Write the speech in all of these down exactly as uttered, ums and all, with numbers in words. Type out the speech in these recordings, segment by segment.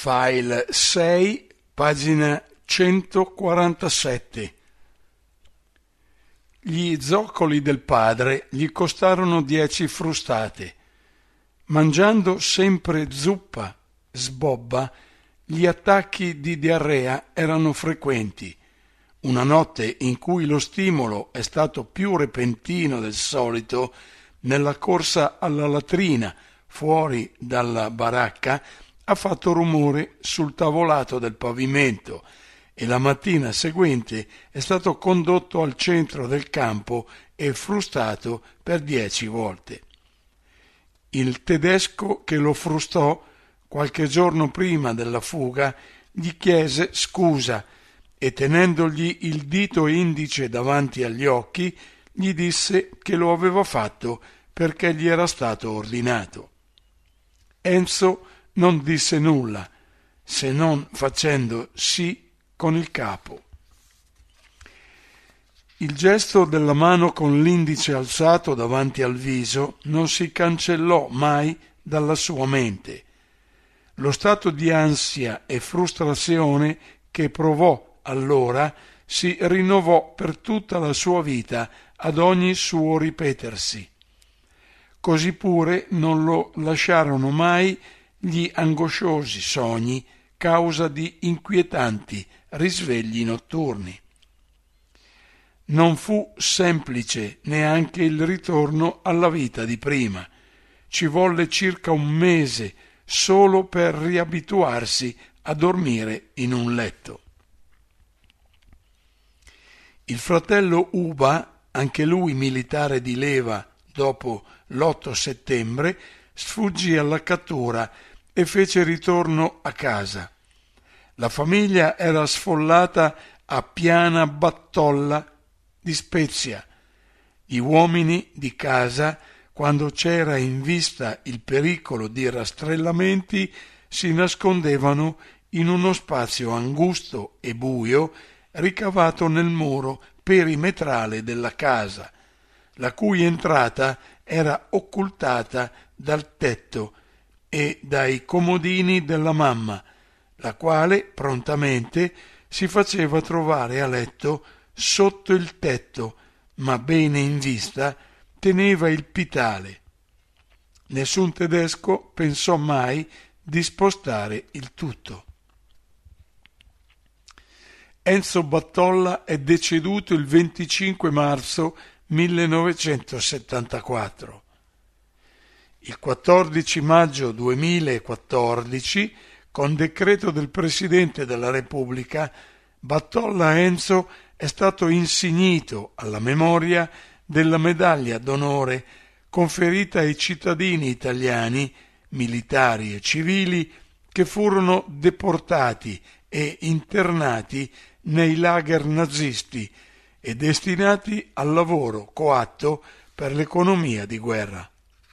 File sei, pagina centoquarantasette. Gli zoccoli del padre gli costarono dieci frustate. Mangiando sempre zuppa, sbobba, gli attacchi di diarrea erano frequenti. Una notte in cui lo stimolo è stato più repentino del solito, nella corsa alla latrina fuori dalla baracca ha fatto rumore sul tavolato del pavimento e la mattina seguente è stato condotto al centro del campo e frustato per dieci volte. Il tedesco che lo frustò qualche giorno prima della fuga gli chiese scusa e tenendogli il dito indice davanti agli occhi gli disse che lo aveva fatto perché gli era stato ordinato. Enzo non disse nulla, se non facendo sì con il capo. Il gesto della mano con l'indice alzato davanti al viso non si cancellò mai dalla sua mente. Lo stato di ansia e frustrazione che provò allora si rinnovò per tutta la sua vita ad ogni suo ripetersi. Così pure non lo lasciarono mai gli angosciosi sogni causa di inquietanti risvegli notturni. Non fu semplice neanche il ritorno alla vita di prima. Ci volle circa un mese solo per riabituarsi a dormire in un letto. Il fratello Uba, anche lui militare di leva dopo l'otto settembre, sfuggì alla cattura e fece ritorno a casa. La famiglia era sfollata a Piana Battolla di Spezia. Gli uomini di casa, quando c'era in vista il pericolo di rastrellamenti, si nascondevano in uno spazio angusto e buio ricavato nel muro perimetrale della casa, la cui entrata era occultata dal tetto e dai comodini della mamma, la quale prontamente si faceva trovare a letto sotto il tetto, ma bene in vista teneva il pitale. Nessun tedesco pensò mai di spostare il tutto. Enzo Battolla è deceduto il venticinque marzo millenovecentosettantaquattro. Il quattordici maggio duemilaquattordici, con decreto del Presidente della Repubblica, Battolla Enzo è stato insignito alla memoria della medaglia d'onore conferita ai cittadini italiani, militari e civili, che furono deportati e internati nei lager nazisti e destinati al lavoro coatto per l'economia di guerra.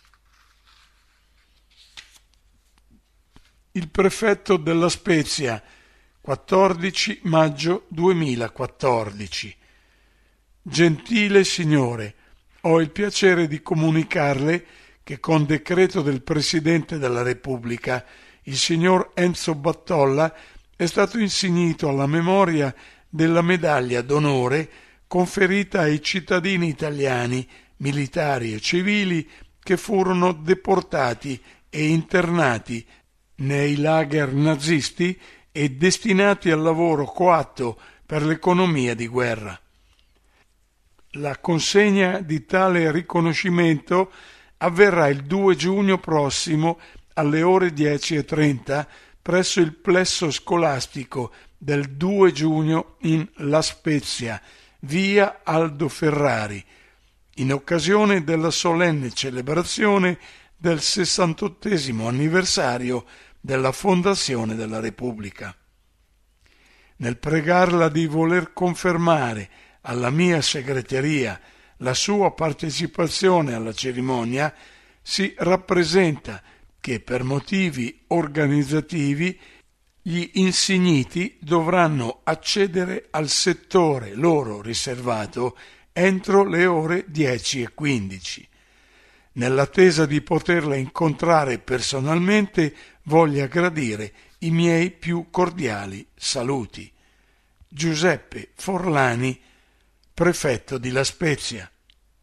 Il prefetto della Spezia, quattordici maggio duemilaquattordici. Gentile signore, ho il piacere di comunicarle che con decreto del Presidente della Repubblica il signor Enzo Battolla è stato insignito alla memoria della medaglia d'onore conferita ai cittadini italiani, militari e civili che furono deportati e internati nei lager nazisti e destinati al lavoro coatto per l'economia di guerra. La consegna di tale riconoscimento avverrà il due giugno prossimo alle ore dieci e trenta presso il plesso scolastico del due giugno in La Spezia, via Aldo Ferrari, in occasione della solenne celebrazione del sessantottesimo anniversario della fondazione della Repubblica. Nel pregarla di voler confermare alla mia segreteria la sua partecipazione alla cerimonia, si rappresenta che per motivi organizzativi gli insigniti dovranno accedere al settore loro riservato entro le ore dieci e quindici. nell'attesa di poterla incontrare personalmente, voglia gradire i miei più cordiali saluti. Giuseppe Forlani, prefetto di La Spezia.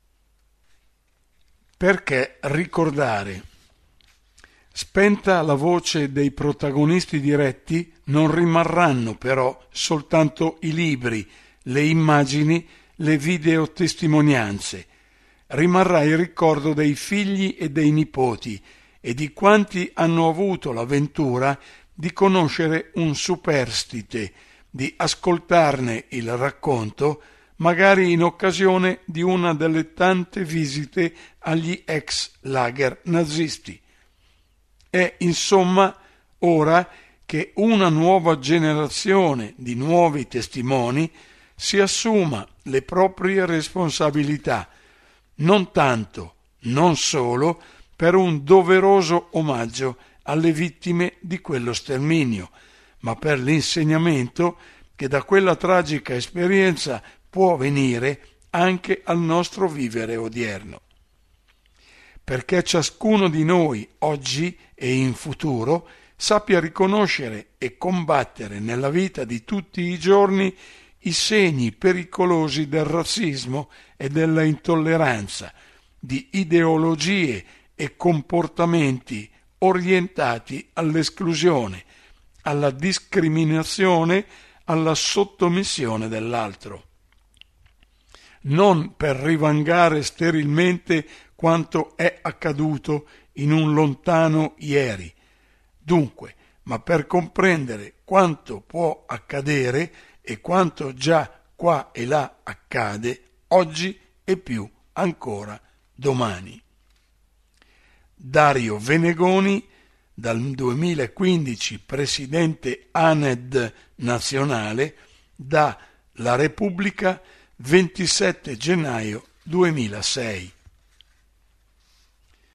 Perché ricordare? Spenta la voce dei protagonisti diretti, non rimarranno però soltanto i libri, le immagini, le videotestimonianze. Rimarrà il ricordo dei figli e dei nipoti e di quanti hanno avuto la ventura di conoscere un superstite, di ascoltarne il racconto, magari in occasione di una delle tante visite agli ex lager nazisti. È insomma ora che una nuova generazione di nuovi testimoni si assuma le proprie responsabilità, non tanto, non solo, per un doveroso omaggio alle vittime di quello sterminio, ma per l'insegnamento che da quella tragica esperienza può venire anche al nostro vivere odierno. Perché ciascuno di noi, oggi e in futuro, sappia riconoscere e combattere nella vita di tutti i giorni i segni pericolosi del razzismo e della intolleranza, di ideologie e comportamenti orientati all'esclusione, alla discriminazione, alla sottomissione dell'altro. Non per rivangare sterilmente quanto è accaduto in un lontano ieri, dunque, ma per comprendere quanto può accadere e quanto già qua e là accade oggi e più ancora domani. Dario Venegoni, dal duemilaquindici presidente A N E D nazionale, da La Repubblica, ventisette gennaio duemilasei.